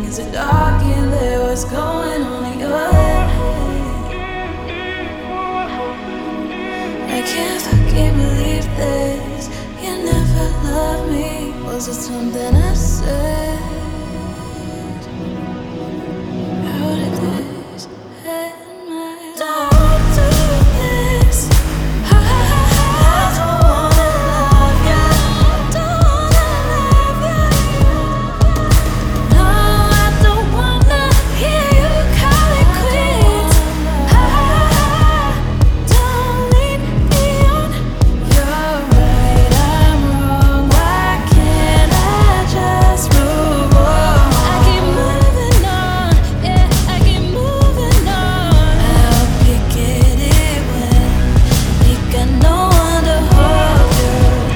Is it dark in there? What's going on in your head? I can't fucking believe this. You never loved me. Was it something I said? How did this end my life? Don't do this. I don't wanna love you. Don't wanna love you. No, I don't wanna hear you call it quits. Don't leave me on. You're right, I'm wrong. Why can't I just move on? I keep moving on, yeah, I keep moving on. I hope you get it when you got no one to hold you.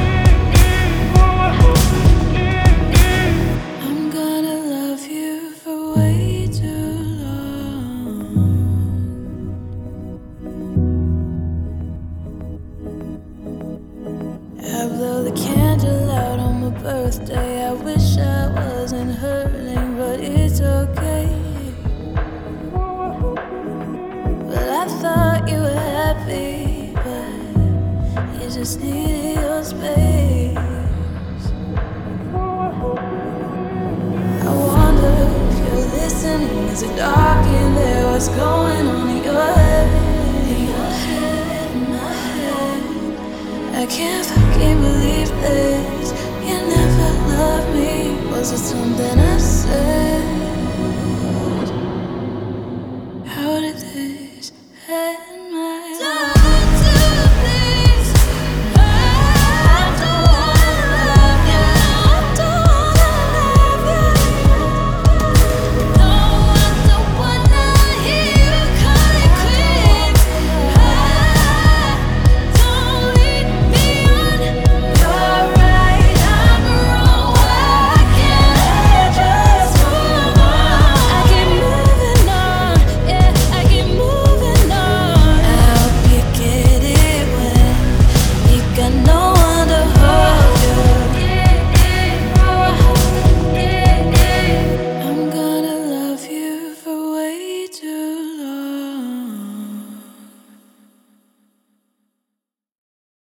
I'm gonna love you for way too long. I blow the candle out on my birthday. I wish I wasn't hurting, but it's okay. Well, I thought you were happy, but you just needed your space. I wonder if you're listening. Is it dark in there? What's going on in your head? In your head, in my head. I can't fucking believe this.